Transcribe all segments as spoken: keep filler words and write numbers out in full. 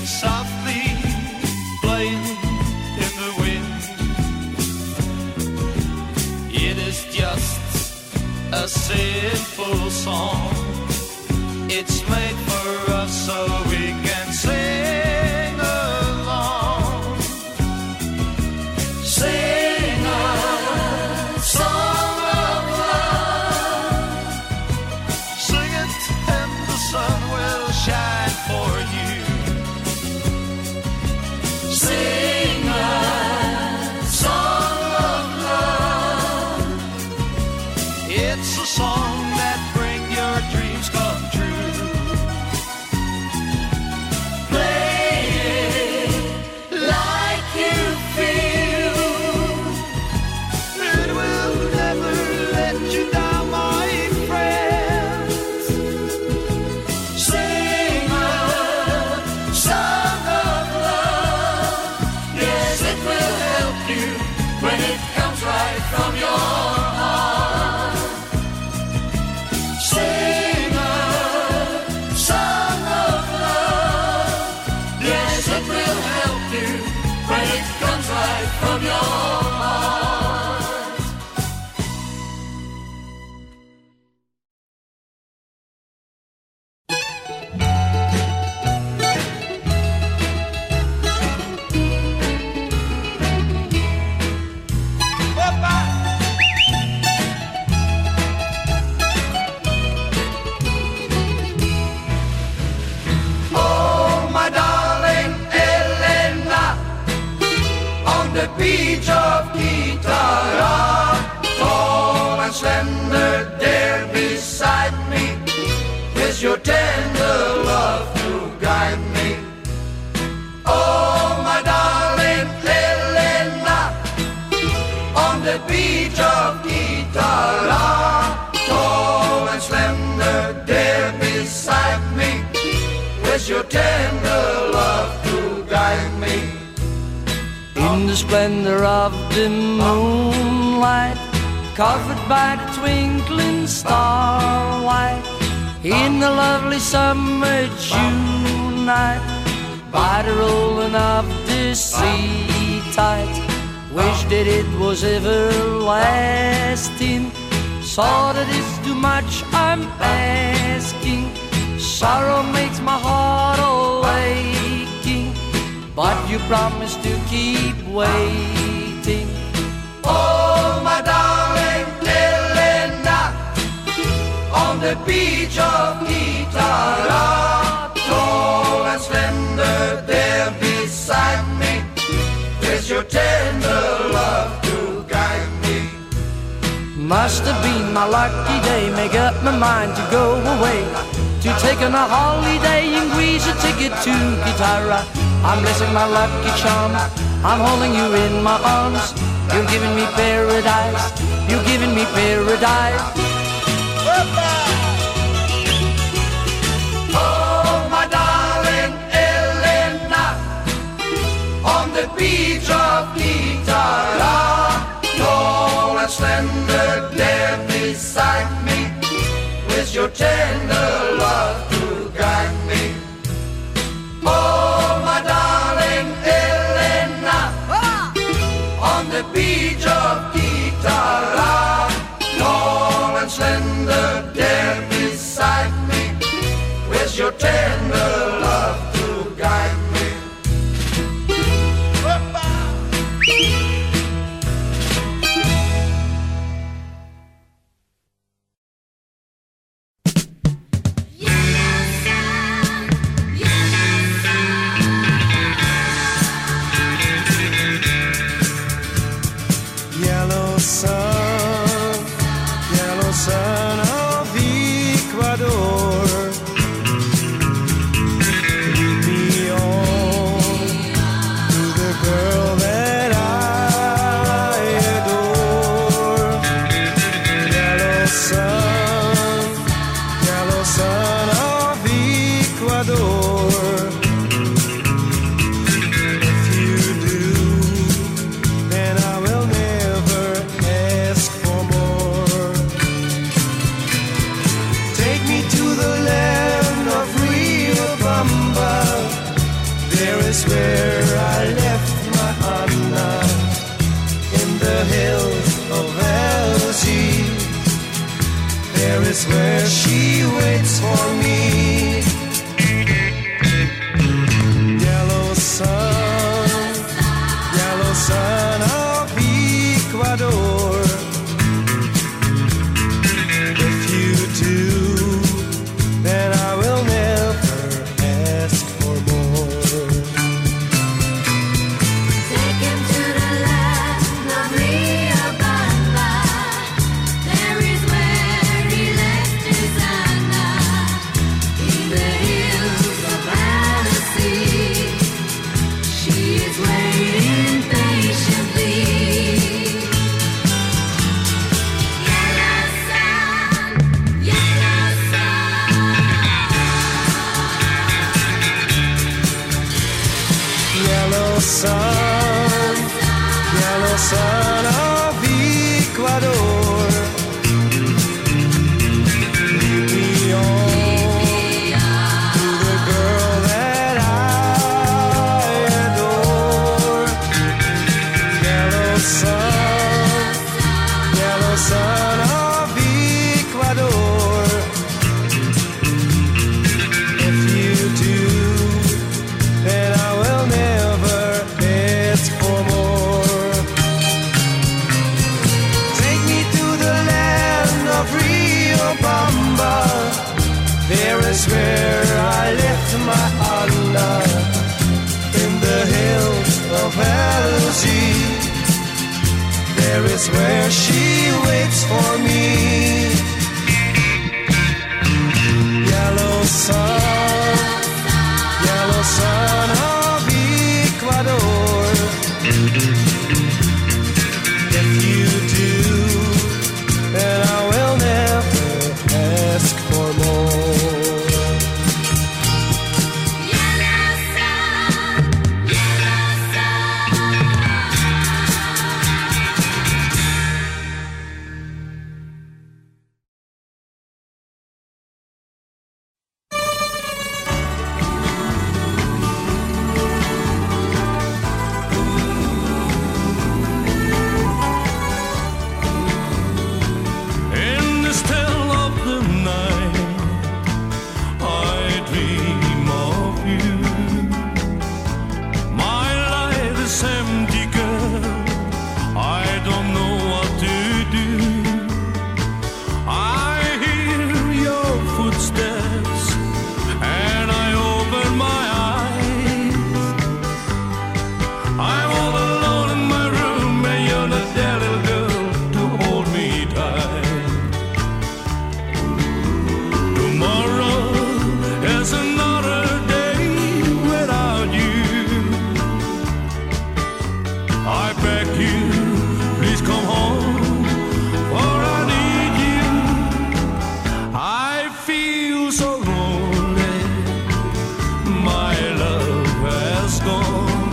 softly playing in the wind. It is just a simple song. It's made for us so we can sing along. Sing a song of love. Sing it and the sun will shine for you. Sing a song of love. It's a song that brings your dreams come true. Play it like you feel. It will never let you down, my friends. Sing a song of love. Yes, it will help you when it comes right from your heart. Sing a song of love. Yes, it will help you when it comes right from your heart. Oh, my darling Elena, on the beach of Kitara, tall and slender there beside me, with your tender love to guide me. Oh, my darling Elena, on the beach of Kitara, tall and slender there beside me, with your tender love to guide me. In the splendor of the moonlight, covered by the twinkling starlight, in the lovely summer June night, by the rolling of the sea tide, wish that it was everlasting. Saw that it's too much I'm asking. Sorrow makes my heart all aching, but you promised to keep waiting. Oh, my darling Elena, on the beach of Kitara, tall and slender there beside me, with your tender love to guide me. Must have been my lucky day, make up my mind to go away, to take on a holiday in Greece, a ticket to Kitara. I'm blessing my lucky charm, I'm holding you in my arms. You're giving me paradise, you're giving me paradise. Oh, my darling Elena, on the beach of Kitara, tall and slender there beside me, with your tender love to guide me. Oh, my darling Elena, on the beach of Kitara, tall and slender there beside me, with your tender love to guide me. Yellow sun, yellow sun of Ecuador, is where I left my Anna, in the hills of Elsie. There is where she waits for me. Yellow sun, yellow sun of Ecuador. If you do, then I will never ask for more. Take him to the land of Riobamba. There is where he left his Anna, in the hills of Annecy. She is waiting patiently. Yellow sun, yellow Yellow sun, yellow sun of Ecuador. Lead me on to the girl that I adore. Yellow sun, yellow sun of Ecuador. If you do, then I will never ask for more. Take me to the land of Riobamba. There is where I left my Anna, in the hills of Elsie. There is where she waits for me. Yellow sun, yellow sun of Ecuador. If you do, then I will never ask for more. yellow sun, yellow sun. In the still of the night, I dream of you. My life is empty, girl. I don't know what to do. I hear your footsteps, and I open my eyes. I'm all alone in my room, and you're not there, little girl, to hold me tight. Tomorrow is another day without you. I beg you, please come home, for I need you. I feel so lonely, my love has gone.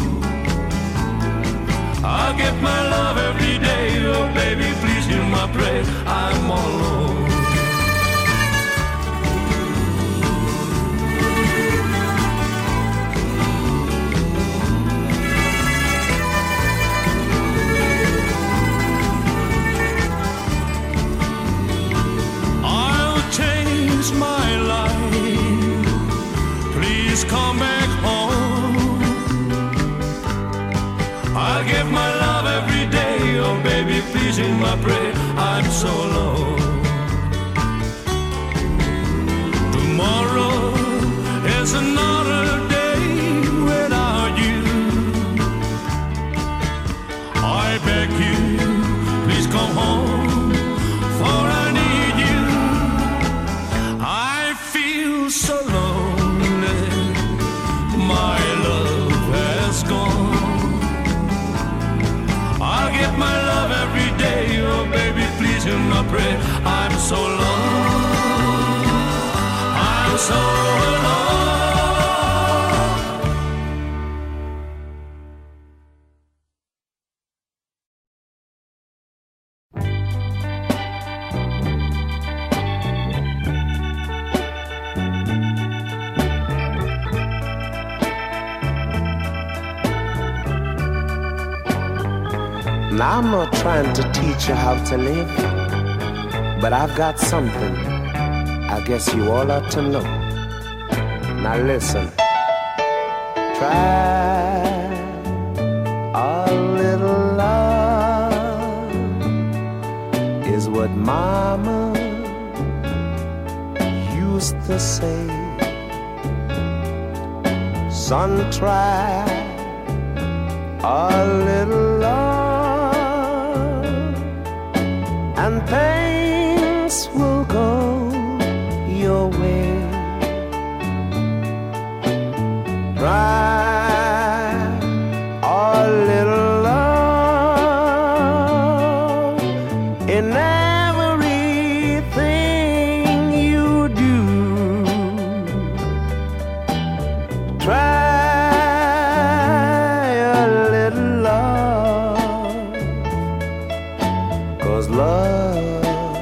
I give my love every day, oh baby, please hear my prayer, I'm all alone. I'll change my life, please come back home. I give my love every day, oh baby, please hear my prayer, I'm so alone. Tomorrow is another day without you. I beg you, please come home, for I need you. I feel so lonely, my love has gone. I'll give my love every day, oh baby, please hear my prayer, I'm so alone, I'm so alone. Now I'm not trying to teach you how to live, but I've got something I guess you all ought to know. Now listen. Try a little love is what Mama used to say. Son, try a little love and things will go your way. Try a little love in everything you do. Try a little love, 'cause love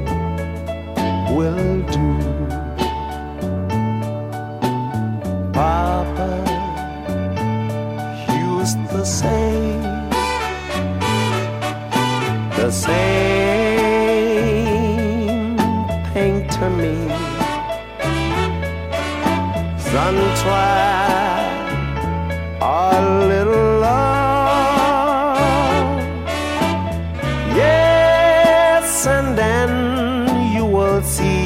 will do. Papa used to say the same thing to me. Son, try a little love, yes, and then you will see.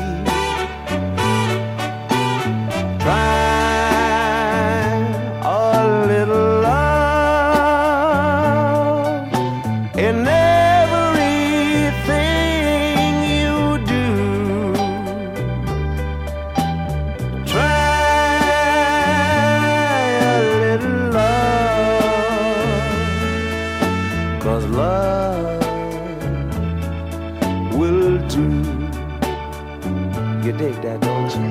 Dig that, don't you?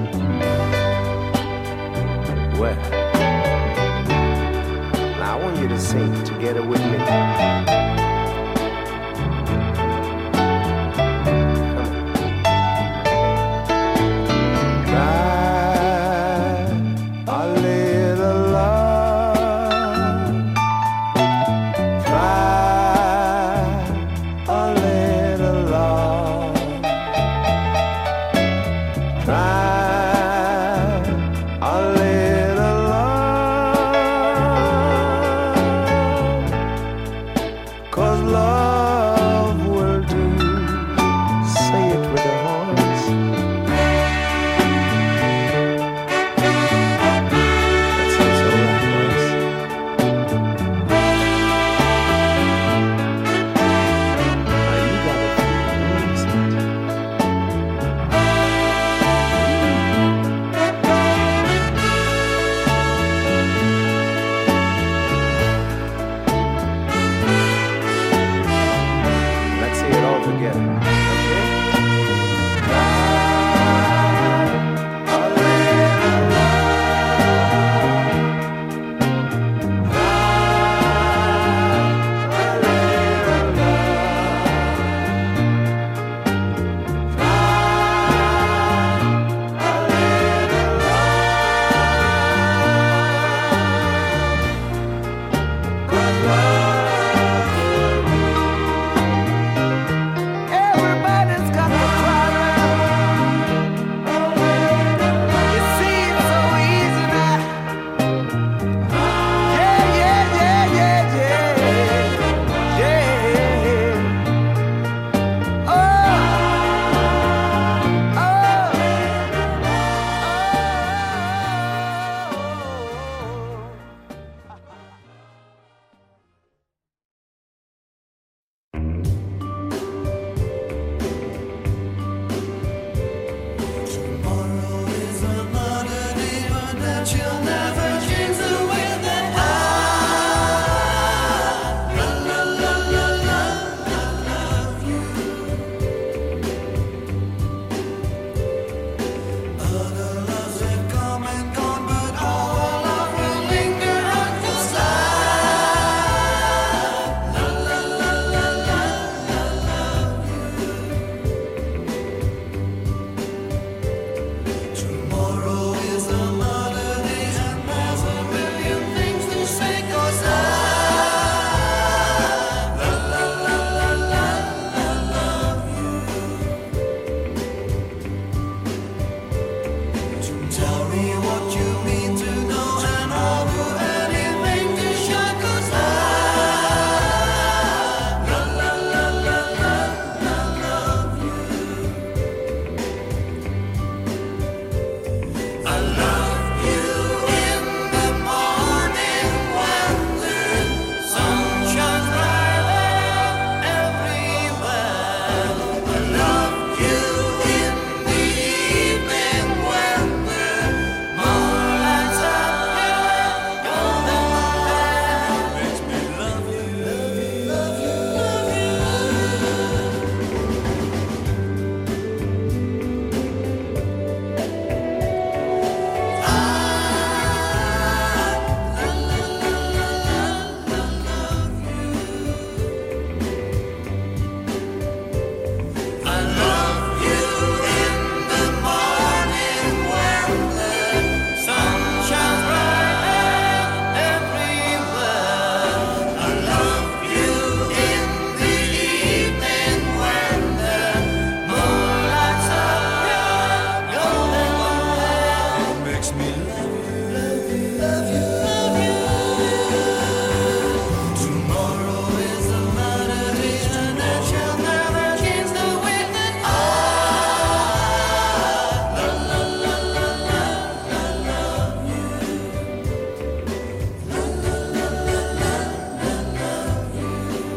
Well, now I want you to sing together with me. Tomorrow is another day and more. makes me love you, love you, love you, love you. Tomorrow is a melody and it shall never change the way that I la la la la la la love you. La la la la la la love you.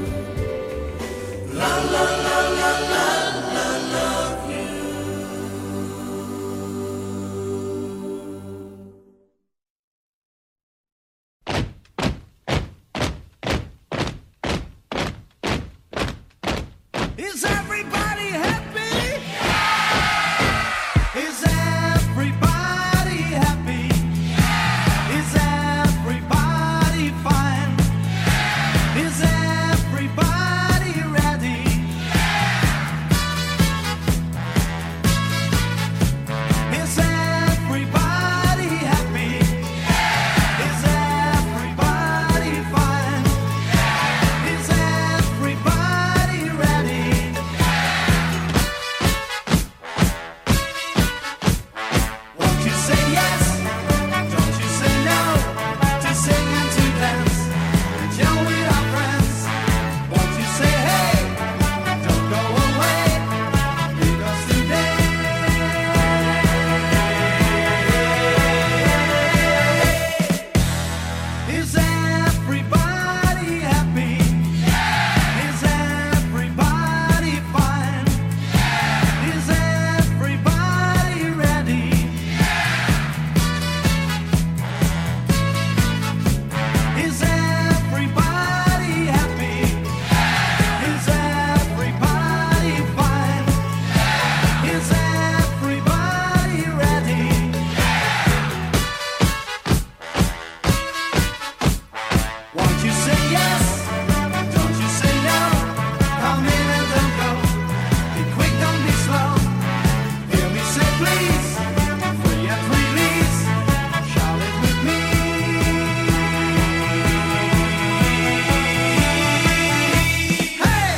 La la la la la la love you. Is everybody happy? Is everybody happy? Is everybody fine? Is everybody ready? Is everybody happy? Is everybody fine? Is everybody ready? Won't you say yes? Don't you say no? To sing and to dance and chill with our friends. Won't you say hey? Don't go away because today is everybody happy? Is everybody fine? Is everybody ready? Is everybody happy? Is everybody fine? Is everybody ready? Won't you say yes? Don't you say no? Come in and don't go. Be quick, don't be slow. Hear me say please. Free and release. Shout it with me. Hey!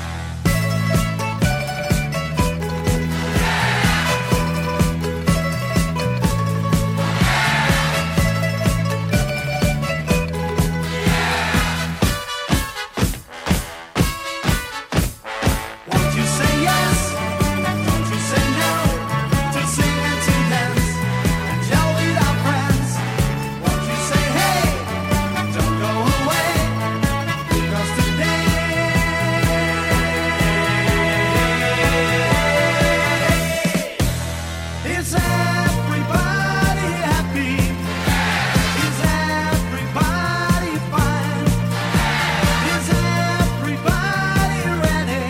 Won't you say yes? Don't you say no? To sing and to dance and chill with our friends. Won't you say hey? Don't go away because today is everybody happy? Is everybody fine? Is everybody ready?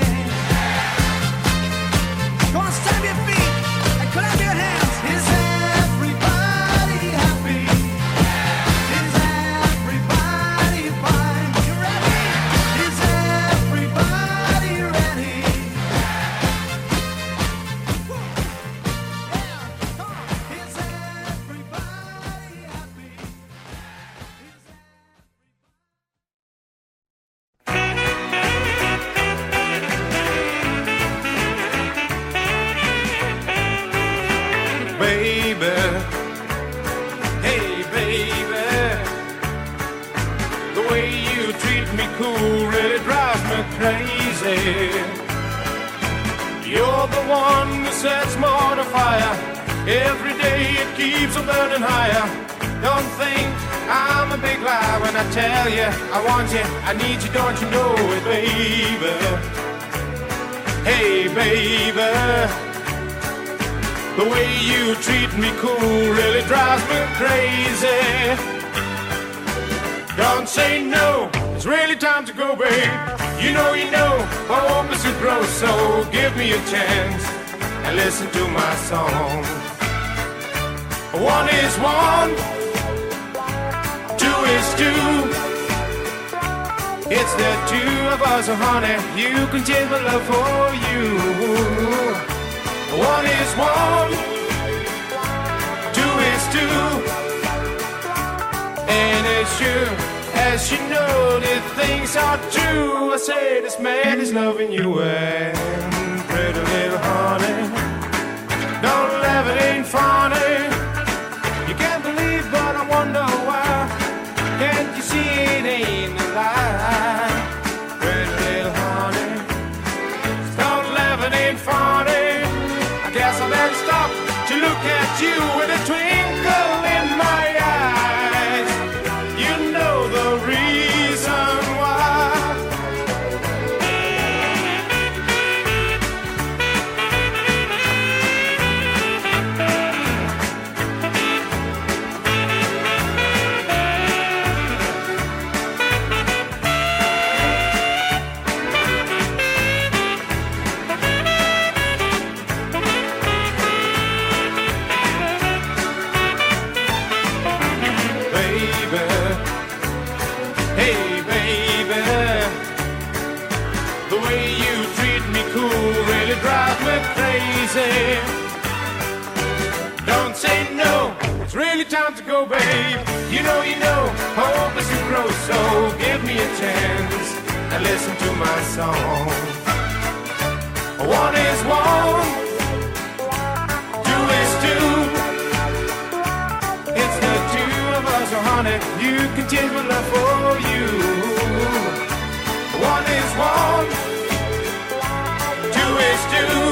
Come on, stamp your feet and clap your hands. Is everybody happy? Is everybody fine? You ready? Is everybody ready? Woo. Yeah, come on. Is everybody happy? Is Baby, hey baby, the way you treat me cool really drives me crazy. You're the one that sets more on fire. Every day it keeps on burning higher. Don't think I'm a big lie when I tell you I want you, I need you, don't you know it, baby? Hey baby, the way you treat me cool really drives me crazy. Don't say no, it's really time to go, babe. You know, you know, I want me to grow, so give me a chance and listen to my song. One is one, two is two. It's the two of us, oh honey, you can change my love for you. One is one, two is two, and it's true, as you know, that things are true. I say this man is loving you, and pretty little honey, don't laugh, it ain't funny. You easy. Don't say no, it's really time to go, babe. You know, you know, hope is to grow, so give me a chance and listen to my song. One is one, two is two. It's the two of us, so honey, you can change my love for you. One is one, two is two.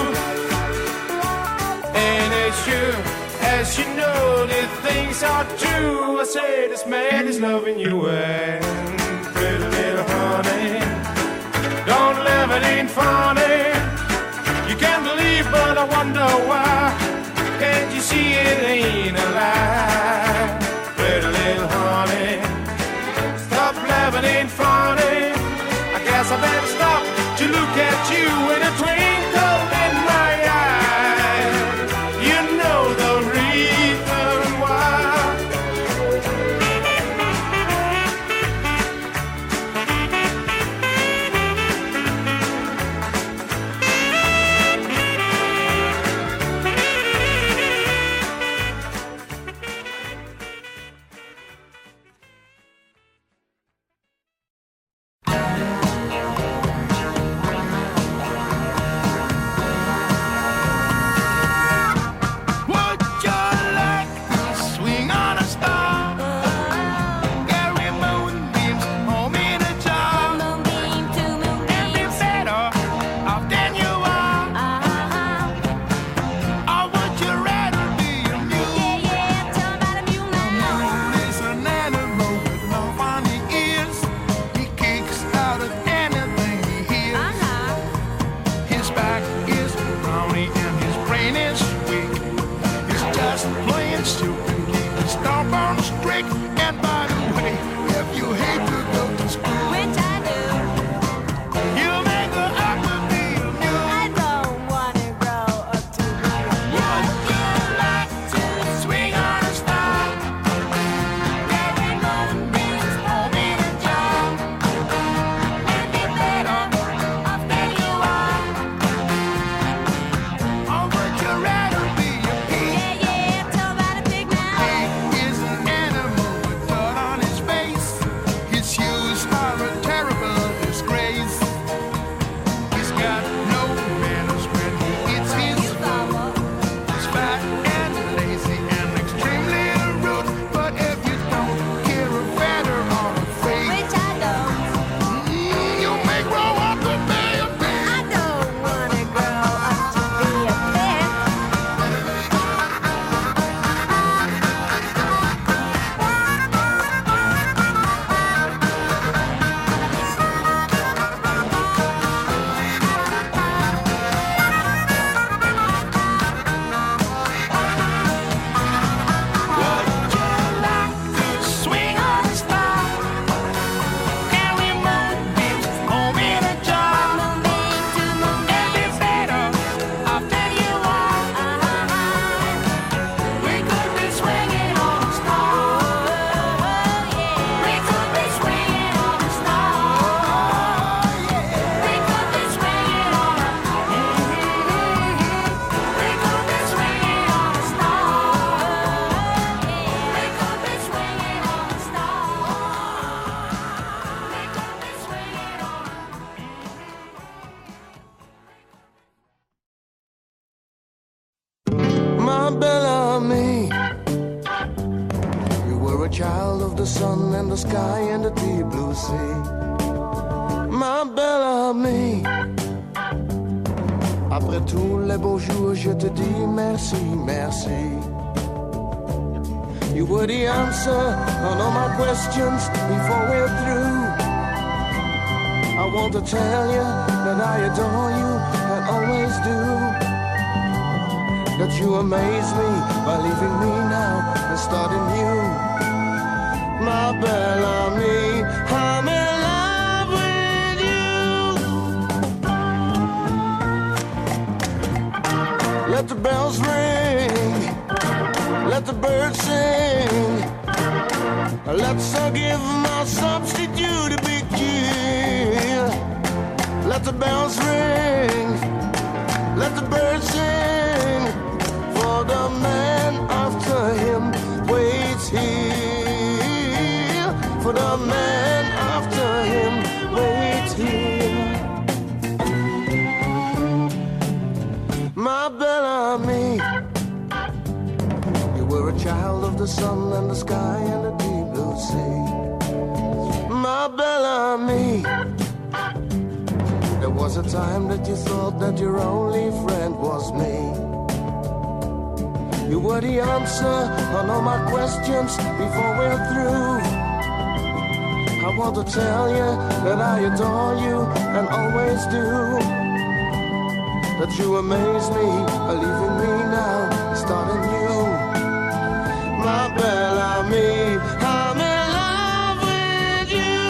And it's true, as you know, that things are true. I say this man is loving you, and pretty little honey, don't live it ain't funny. You can't believe, but I wonder why. Can't you see it ain't a lie? Pretty little honey, stop laughing ain't funny. I guess I better stop to look at you with a twinkle in my eye. You know the reason why. Bellamy, you were a child of the sun and the sky and the deep blue sea. Ma Bellamy, après tous les beaux jours, je te dis merci, merci. You were the answer on all my questions before we're through. I want to tell you that I adore you and always do. That you amaze me by leaving me now and starting new. My Bellamy, I'm in love with you. Let the bells ring, let the birds sing. Let's uh, give my substitute a big cheer. Let the bells ring, let the birds sing. for the man after him waits here. My Bellamy, you were a child of the sun and the sky and the deep blue sea. My Bellamy, there was a time that you thought that your only friend was me. You were the answer on all my questions before we're through. I want to tell you that I adore you and always do. That you amaze me, leaving me now, starting new. My Bellamy, I'm in love with you.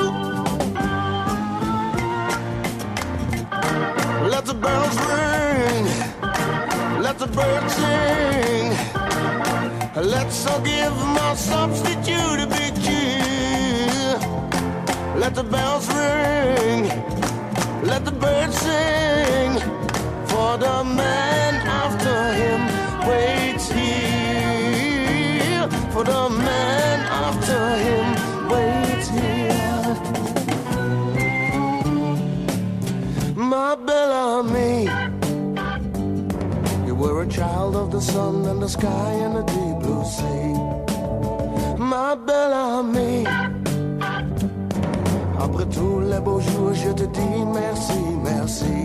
Let the bells ring, let the birds sing. Let's all give my substitute a big cheer. Let the bells ring, let the birds sing. For the man after him waits here. For the man after him waits here. My Bellamy, you were a child of the sun and the sky and the deep blue sea. Ma Bellamy, après tous les beaux jours, je te dis merci, merci.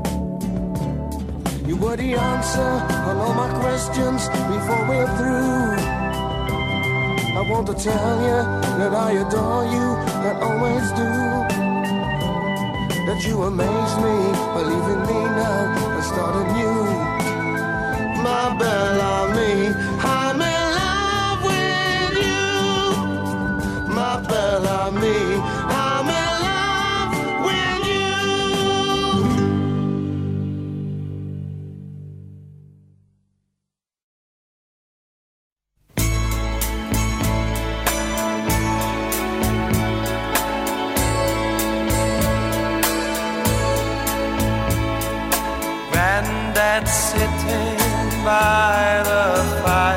You were the answer on all my questions before we're through. I want to tell you that I adore you and always do. That you amaze me, believing me now and starting new. My Bellamy, I'm in love with you. My Bellamy, I'm in love with you. Granddad sitting by the fire.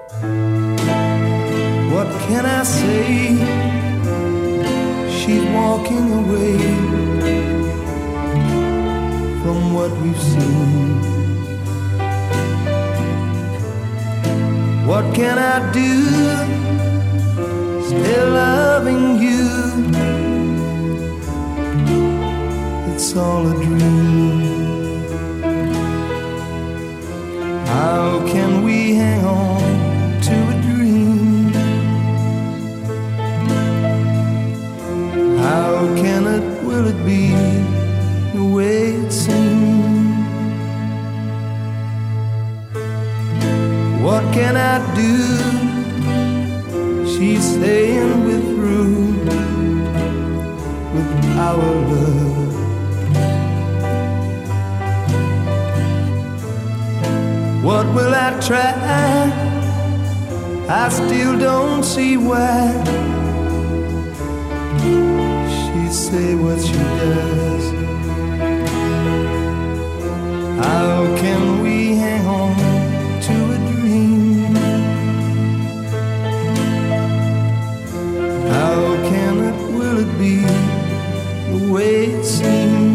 What can I say? She's walking away from what we've seen. What can I do? Still loving you. It's all a dream. How can we hang on to a dream? How can it, will it be the way it seems? What can I do? She's staying with through with our love. What will I try? I still don't see why she say what she does. How can we hang on to a dream? How can it, will it be the way it seems?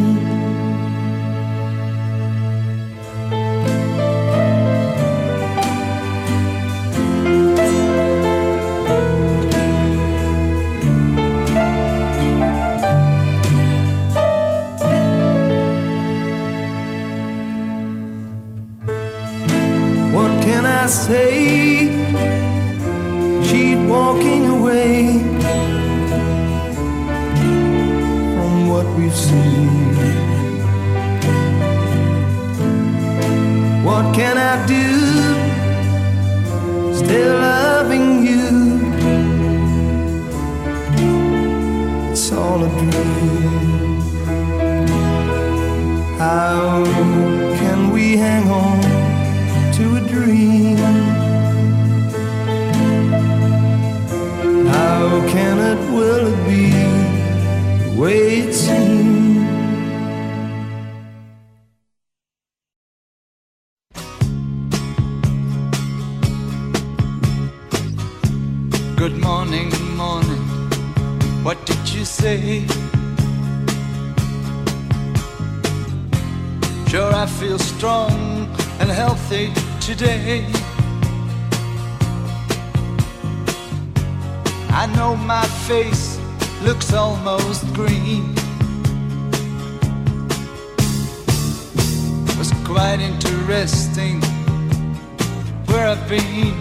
I say she's walking away from what we've seen. What can I do? Still loving you. It's all a dream. How can we hang on to a dream? How can it, will it be the way it seems? Good morning, good morning, what did you say? Sure, I feel strong and healthy today. I know my face looks almost green. Was quite interesting where I've been.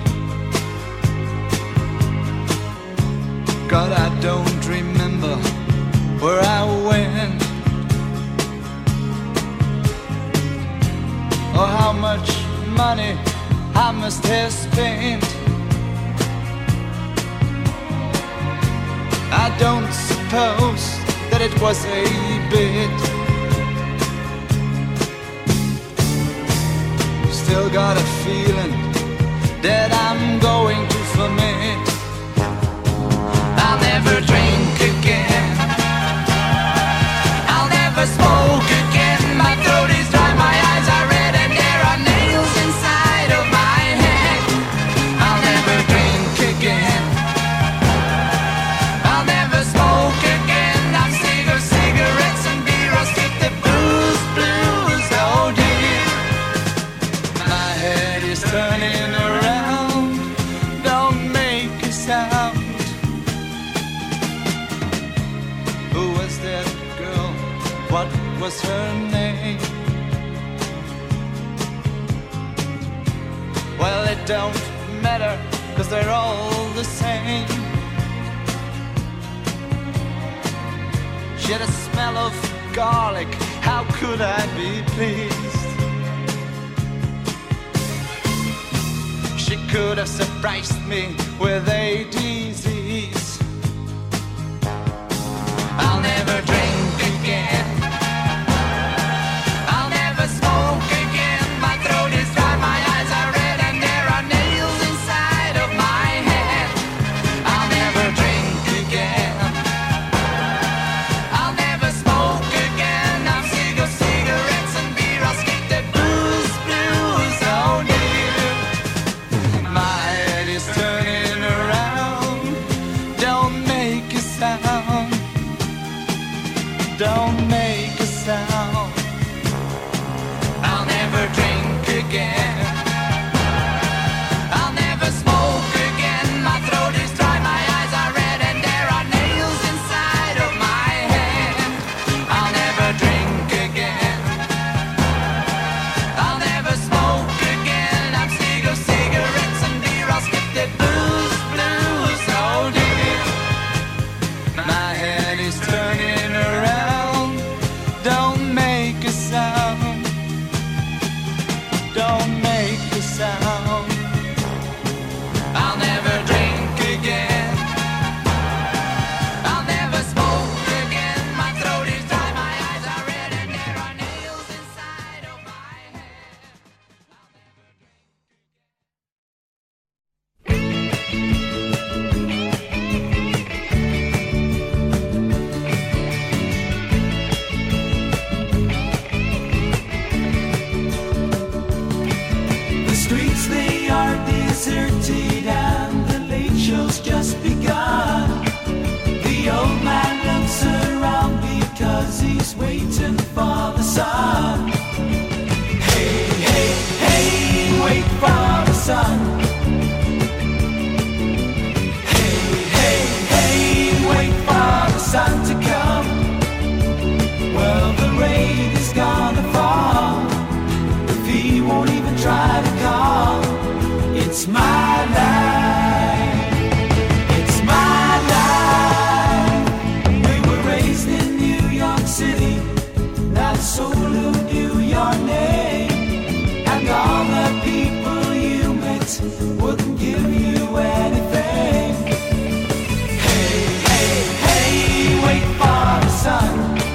God, I don't remember where I went or how much money I must have spent. I don't suppose that it was a bit. Still got a feeling that I'm going to ferment. I'll never drink again. I'll never smoke again. My throat is dry, my eyes are red, and there are nails inside of my head. I'll never drink again. I'll never smoke again. I'm sick of cigarettes and beer. I'll skip the booze, blues, oh dear. My head is turning around. Don't make a sound. Who was that girl? What was her name? Well, it don't matter, 'cause they're all the same. She had a smell of garlic, how could I be pleased? She could have surprised me with a disease. I'll never drink again. I'll never smoke again. My throat is dry, my eyes are red, and there are nails inside of my head. I'll never drink again. I'll never smoke again. I'm sick of cigarettes and beer. I'll skip the booze, blues, oh dear. My head sun. Hey, hey, hey, wait for the sun to come. Well, the rain is gonna fall if he won't even try to call. It's my life, it's my life. We were raised in New York City, not a soul who knew your name. And all the people you met wouldn't give you anything. Hey, hey, hey, wait for the sun.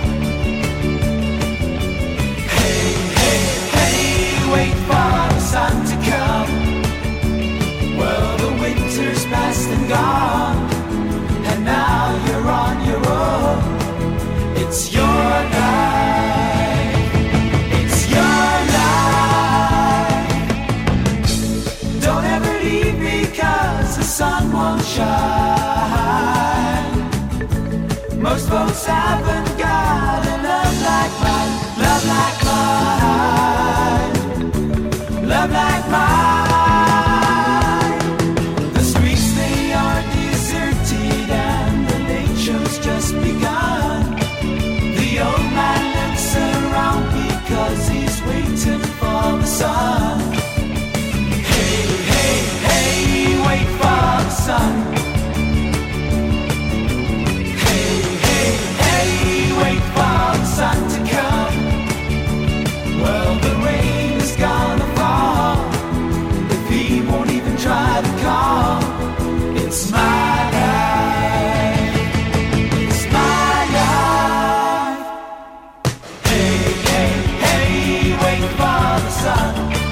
Hey, hey, hey, wait for the sun to come. Well, the winter's past and gone, and now you're on your own. It's your life, it's your life. Don't ever leave me 'cause the sun won't shine. Most folks haven't got a love like mine, love like mine, love like mine. The streets, they are deserted and the late show's just begun. The old man looks around because he's waiting for the sun. Hey, hey, hey, wait for the sun. Hey, hey, hey, wait for the sun to come. Well, the rain is gonna fall if he won't even try to call. It's my life, it's my life. Hey, hey, hey, wait for the sun.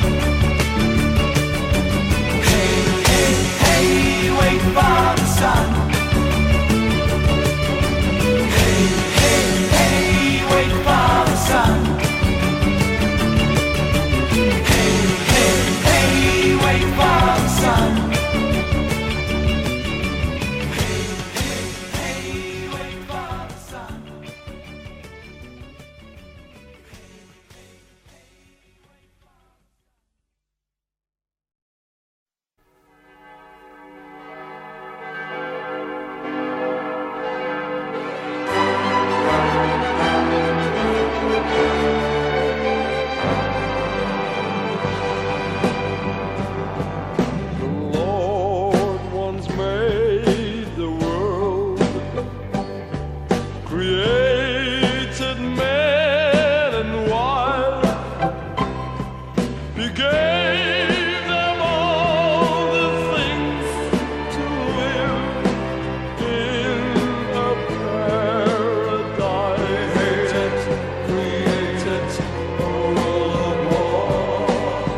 Hey, hey, hey, wait for the sun. Hey, hey, hey, wait for the sun. Hey, hey, hey, wait for the sun. Hey, hey, hey, wait for the sun. The Lord once made the world, created man and wife. He gave them all the things to live in a paradise. Created a world of war.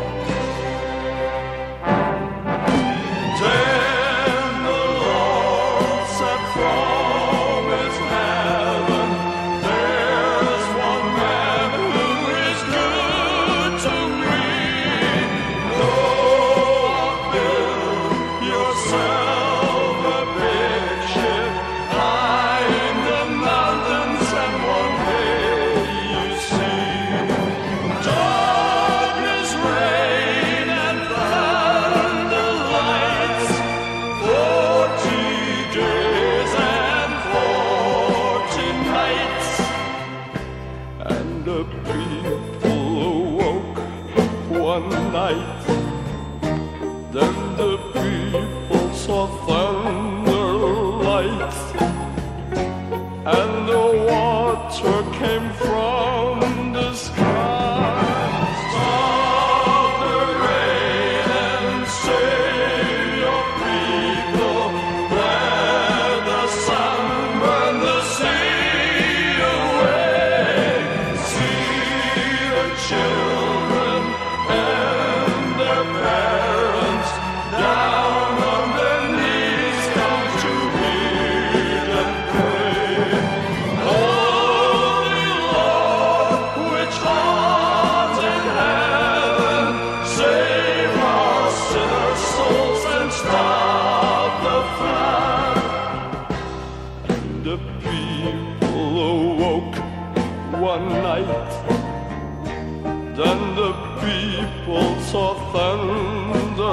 Then the Lord said from his heaven, there's one man who is good to me. Go out, build yourself a big ship high in the mountains, and one day you see darkness, rain, and thunder lights. Forty days and forty nights, and the people awoke one night. Then the people saw thunder lights, and the water came from the sky. Stop the rain and save your people. Let the sun burn the sea away. See the children and their parents down on their knees.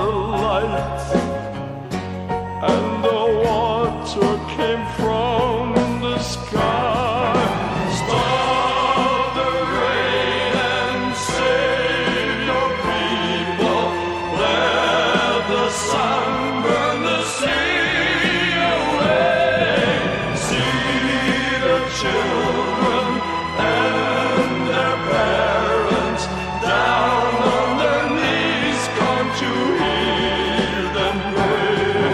light, and the water came from the sky. Stop the rain and save your people. Let the sun burn the sea away. See the children and their parents down on their knees. Come to hear them pray.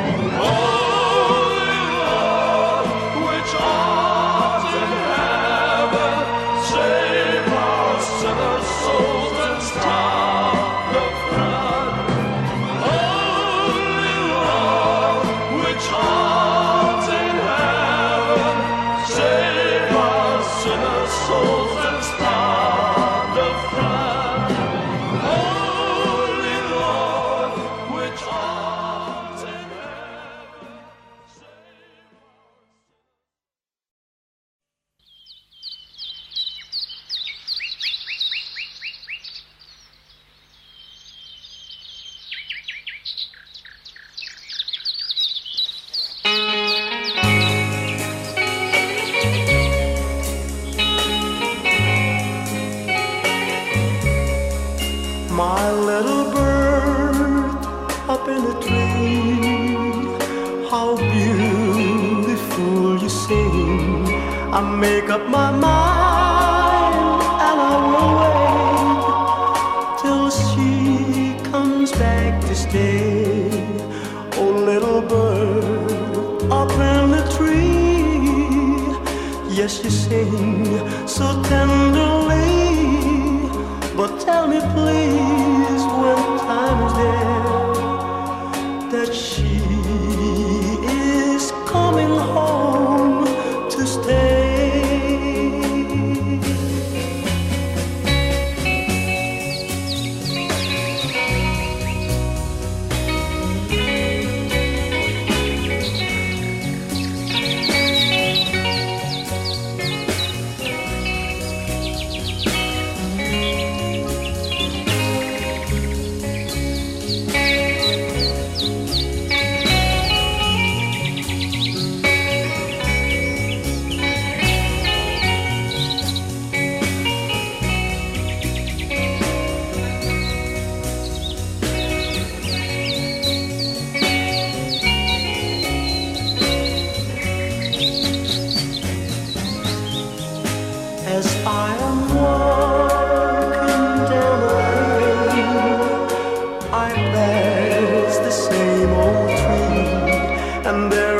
Holy Lord, which art in heaven, save our sinner souls and stop the flood. Holy Lord, which art in heaven, save our sinner souls and stop the flood. Holy Lord, which art in heaven, save My little bird up in a tree, how beautiful you sing. I make up my mind and I will wait till she comes back to stay. Oh, little bird up in the tree, yes, you sing so tenderly. But tell me please, when time is there, that she is coming home to stay. As I am walking down the lane, I pass the same old tree, and there